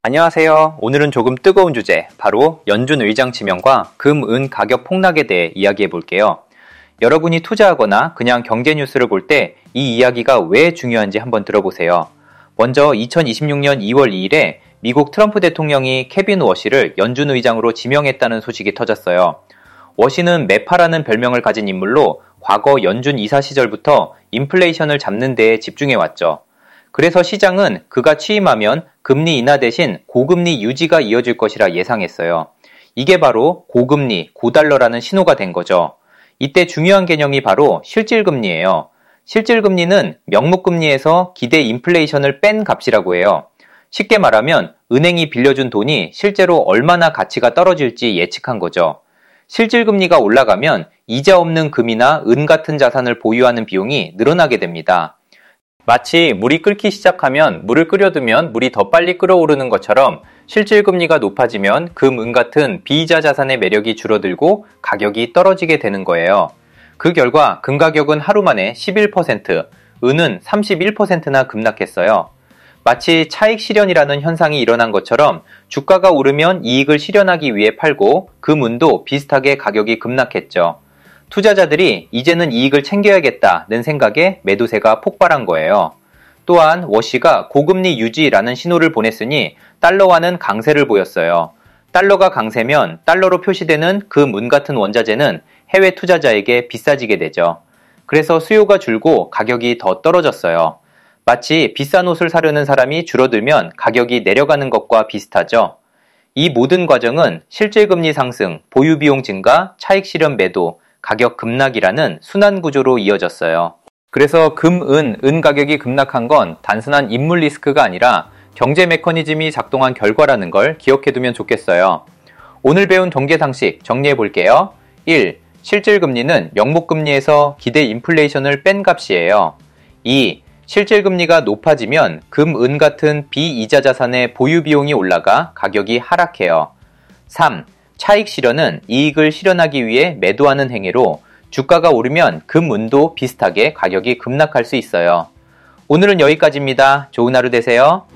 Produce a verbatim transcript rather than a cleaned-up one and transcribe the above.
안녕하세요. 오늘은 조금 뜨거운 주제, 바로 연준 의장 지명과 금, 은 가격 폭락에 대해 이야기해 볼게요. 여러분이 투자하거나 그냥 경제 뉴스를 볼 때 이 이야기가 왜 중요한지 한번 들어보세요. 먼저 이천이십육 년 이월 이일에 미국 트럼프 대통령이 케빈 워시를 연준 의장으로 지명했다는 소식이 터졌어요. 워시는 매파라는 별명을 가진 인물로 과거 연준 이사 시절부터 인플레이션을 잡는 데에 집중해왔죠. 그래서 시장은 그가 취임하면 금리 인하 대신 고금리 유지가 이어질 것이라 예상했어요. 이게 바로 고금리, 고달러라는 신호가 된 거죠. 이때 중요한 개념이 바로 실질금리예요. 실질금리는 명목금리에서 기대 인플레이션을 뺀 값이라고 해요. 쉽게 말하면 은행이 빌려준 돈이 실제로 얼마나 가치가 떨어질지 예측한 거죠. 실질금리가 올라가면 이자 없는 금이나 은 같은 자산을 보유하는 비용이 늘어나게 됩니다. 마치 물이 끓기 시작하면 물을 끓여두면 물이 더 빨리 끓어오르는 것처럼 실질금리가 높아지면 금, 은 같은 비이자 자산의 매력이 줄어들고 가격이 떨어지게 되는 거예요. 그 결과 금 가격은 하루 만에 십일 퍼센트, 은은 삼십일 퍼센트나 급락했어요. 마치 차익 실현이라는 현상이 일어난 것처럼 주가가 오르면 이익을 실현하기 위해 팔고 금, 은도 비슷하게 가격이 급락했죠. 투자자들이 이제는 이익을 챙겨야겠다는 생각에 매도세가 폭발한 거예요. 또한 워시가 고금리 유지라는 신호를 보냈으니 달러화는 강세를 보였어요. 달러가 강세면 달러로 표시되는 금, 은 같은 원자재는 해외 투자자에게 비싸지게 되죠. 그래서 수요가 줄고 가격이 더 떨어졌어요. 마치 비싼 옷을 사려는 사람이 줄어들면 가격이 내려가는 것과 비슷하죠. 이 모든 과정은 실질금리 상승, 보유비용 증가, 차익 실현 매도, 가격 급락이라는 순환 구조로 이어졌어요. 그래서 금, 은, 은 가격이 급락한 건 단순한 인물 리스크가 아니라 경제 메커니즘이 작동한 결과라는 걸 기억해두면 좋겠어요. 오늘 배운 동계 상식 정리해 볼게요. 일. 실질금리는 명목금리에서 기대 인플레이션을 뺀 값이에요. 이. 실질금리가 높아지면 금, 은 같은 비이자 자산의 보유 비용이 올라가 가격이 하락해요. 삼. 차익 실현은 이익을 실현하기 위해 매도하는 행위로 주가가 오르면 금, 은도 비슷하게 가격이 급락할 수 있어요. 오늘은 여기까지입니다. 좋은 하루 되세요.